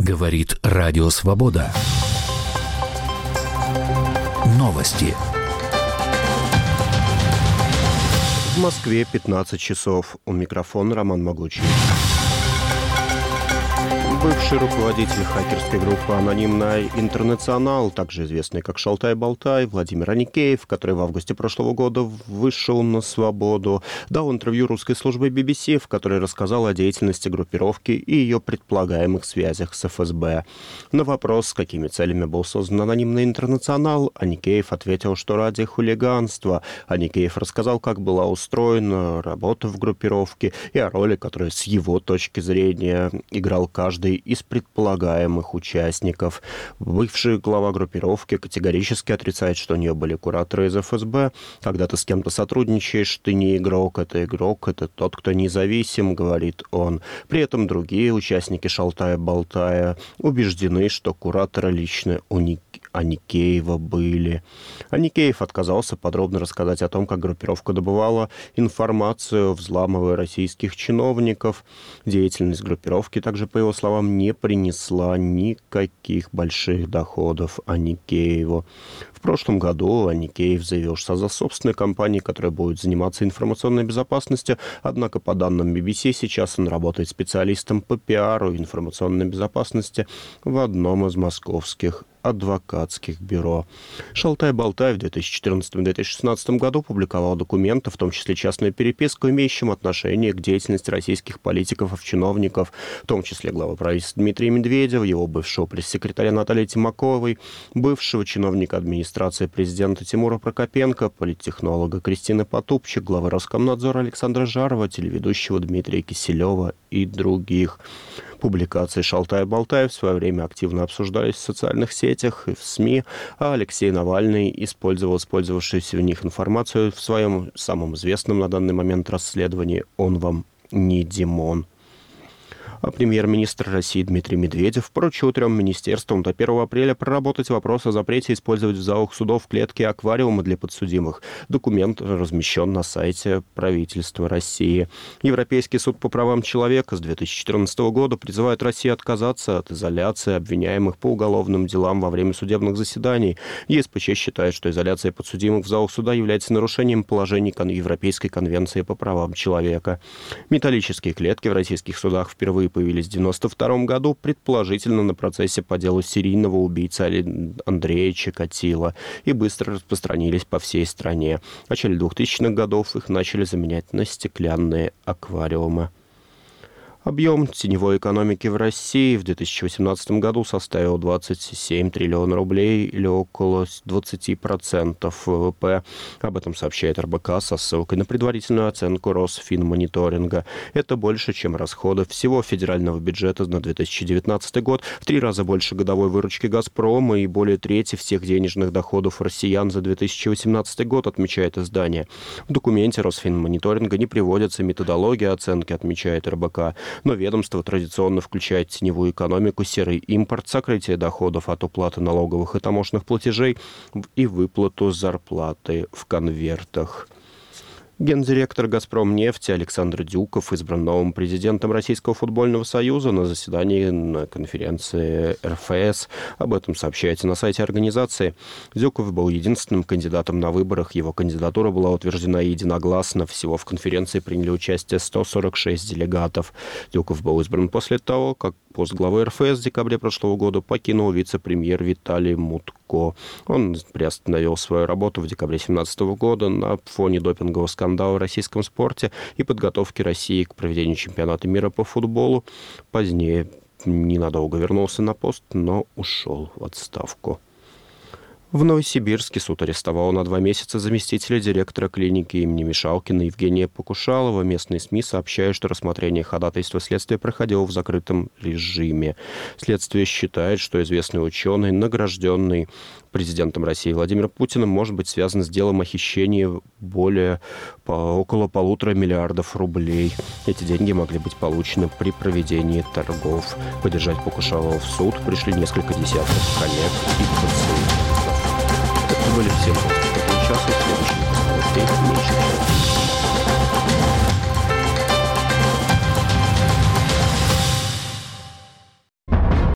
Говорит Радио Свобода. Новости. В Москве 15 часов. У микрофона Роман Могучий. Бывший руководитель хакерской группы «Анонимный Интернационал», также известный как Шалтай-Болтай, Владимир Аникеев, который в августе прошлого года вышел на свободу, дал интервью русской службе BBC, в которой рассказал о деятельности группировки и ее предполагаемых связях с ФСБ. На вопрос, с какими целями был создан «Анонимный Интернационал», Аникеев ответил, что ради хулиганства. Аникеев рассказал, как была устроена работа в группировке и о роли, которую с его точки зрения играл каждый из предполагаемых участников. Бывший глава группировки категорически отрицает, что у нее были кураторы из ФСБ. Когда ты с кем-то сотрудничаешь, ты не игрок, это тот, кто независим, говорит он. При этом другие участники Шалтая-Болтая убеждены, что кураторы лично у Аникеева были. Аникеев отказался подробно рассказать о том, как группировка добывала информацию, взламывая российских чиновников. Деятельность группировки также, по его словам, не принесла никаких больших доходов Аникееву. В прошлом году Аникеев заявил, что создаст собственную компанию, которая будет заниматься информационной безопасностью, однако, по данным BBC, сейчас он работает специалистом по пиару и информационной безопасности в одном из московских адвокатских бюро. Шалтай-Болтай в 2014-2016 году публиковал документы, в том числе частную переписку, имеющим отношение к деятельности российских политиков и чиновников, в том числе главы правительства Дмитрия Медведева, его бывшего пресс-секретаря Натальи Тимаковой, бывшего чиновника администрации президента Тимура Прокопенко, политтехнолога Кристины Потупчик, главы Роскомнадзора Александра Жарова, телеведущего Дмитрия Киселева и других. Публикации Шалтай-Болтай в свое время активно обсуждались в социальных сетях и в СМИ, а Алексей Навальный использовал использовавшуюся в них информацию в своем самом известном на данный момент расследовании «Он вам не Димон». А премьер-министр России Дмитрий Медведев поручил 3 министерствам до 1 апреля проработать вопрос о запрете использовать в залах судов клетки и аквариумы для подсудимых. Документ размещен на сайте правительства России. Европейский суд по правам человека с 2014 года призывает Россию отказаться от изоляции обвиняемых по уголовным делам во время судебных заседаний. ЕСПЧ считает, что изоляция подсудимых в залах суда является нарушением положений Европейской конвенции по правам человека. Металлические клетки в российских судах впервые появились в 1992 году, предположительно на процессе по делу серийного убийцы Андрея Чикатило, и быстро распространились по всей стране. В начале 2000-х годов их начали заменять на стеклянные аквариумы. Объем теневой экономики в России в 2018 году составил 27 триллионов рублей или около 20% ВВП. Об этом сообщает РБК со ссылкой на предварительную оценку Росфинмониторинга. Это больше, чем расходы всего федерального бюджета на 2019 год, в 3 раза больше годовой выручки «Газпрома» и более трети всех денежных доходов россиян за 2018 год, отмечает издание. В документе Росфинмониторинга не приводится методология оценки, отмечает РБК. Но ведомство традиционно включает теневую экономику, серый импорт, сокрытие доходов от уплаты налоговых и таможенных платежей и выплату зарплаты в конвертах. Гендиректор «Газпромнефти» Александр Дюков избран новым президентом Российского футбольного союза на заседании на конференции РФС. Об этом сообщается на сайте организации. Дюков был единственным кандидатом на выборах. Его кандидатура была утверждена единогласно. Всего в конференции приняли участие 146 делегатов. Дюков был избран после того, как пост главы РФС в декабре прошлого года покинул вице-премьер Виталий Мутко. Он приостановил свою работу в декабре 2017 года на фоне допингового скандала в российском спорте и подготовки России к проведению чемпионата мира по футболу. Позднее ненадолго вернулся на пост, но ушел в отставку. В Новосибирске суд арестовал на 2 месяца заместителя директора клиники имени Мишалкина Евгения Покушалова. Местные СМИ сообщают, что рассмотрение ходатайства следствия проходило в закрытом режиме. Следствие считает, что известный ученый, награжденный президентом России Владимиром Путиным, может быть связан с делом о хищении около 1,5 миллиарда рублей. Эти деньги могли быть получены при проведении торгов. Поддержать Покушалова в суд пришли несколько десятков коллег и пациентов. Это были все новости. Сейчас и следующие новости.